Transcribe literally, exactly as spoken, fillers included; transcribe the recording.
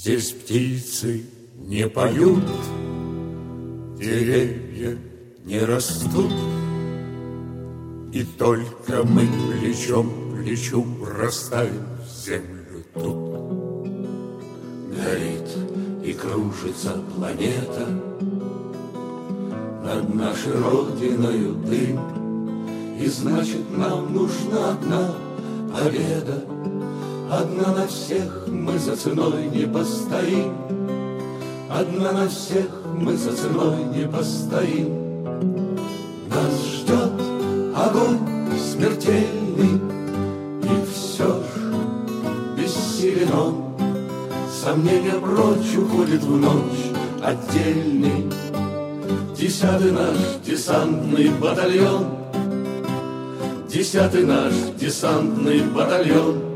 Здесь птицы не поют, деревья не растут, и только мы плечом к плечу растаем в землю тут. Горит и кружится планета, над нашей родиною дым, и значит нам нужна одна победа. Одна на всех мы за ценой не постоим, одна на всех мы за ценой не постоим. Нас ждет огонь смертельный, и все ж бессилен он. Сомнения прочь уходит в ночь отдельный десятый наш десантный батальон, десятый наш десантный батальон.